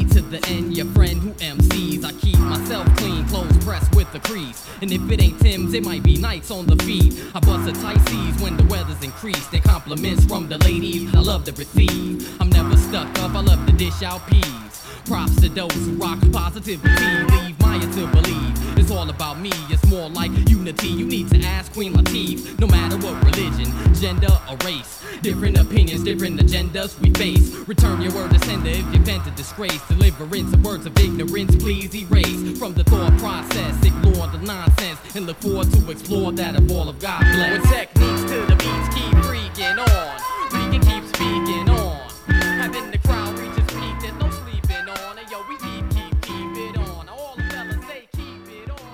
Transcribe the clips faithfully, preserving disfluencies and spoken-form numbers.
A to the N, your friend who M Cs. I keep myself clean, clothes pressed with the crease. And if it ain't Tim's, it might be nights on the feed. I bust a tight C's when the weather's increased. And compliments from the ladies, I love to receive. I'm never stuck up, I love to dish out peas. Props to those who rock positivity. Leave Maya to believe it's all about me. It's more like unity. You need to ask Queen Latifah. No matter what religion, gender, or race, different opinions, different agendas we face. Return your word to sender if you've been to disgrace. Deliverance of words of ignorance, please erase from the thought process. Ignore the nonsense and look forward to explore that of all of God bless. With techniques to the beats, keep freaking on. We can keep speaking on. Having the crowd reach its peak, there's no sleeping on. And yo, we keep, keep, keep it on. All the fellas say keep it on.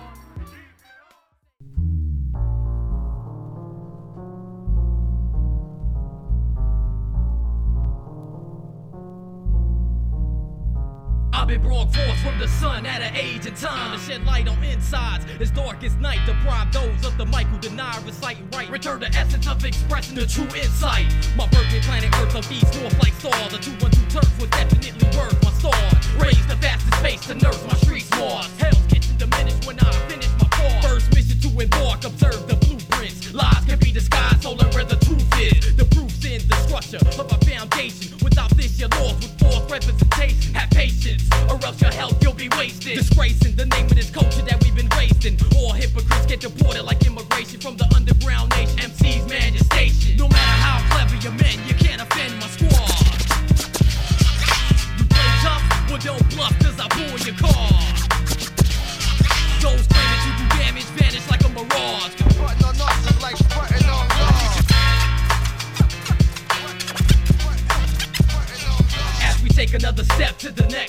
I've been brought forth from the sun at an age and time to shed light on insides. It's dark as night, deprive those of the mic who deny reciting right. Return the essence of expressing the true insight. My birthday planet Earth of east, north like star. The two one two turf was definitely worth my star. Raise the fastest pace to nurse my streets more. Hell's kitchen diminished when I finish my core. First mission to embark, observe the blueprints. Lies can be disguised, so learn where the truth is. The proof's in the structure of our foundation. Without this, you're lost with false representation. Have patience, or else your health you'll be wasted. Disgracing the name of this culture that we've been raised in. All hypocrites get deported like immigration from the underground nation. M Cs man your station. No matter how clever your men, you can't offend my squad. You play tough, well don't bluff cause I pull your car. Those claiming to do damage vanish like a mirage. Putting on us is like putting on God. As we take another step to the next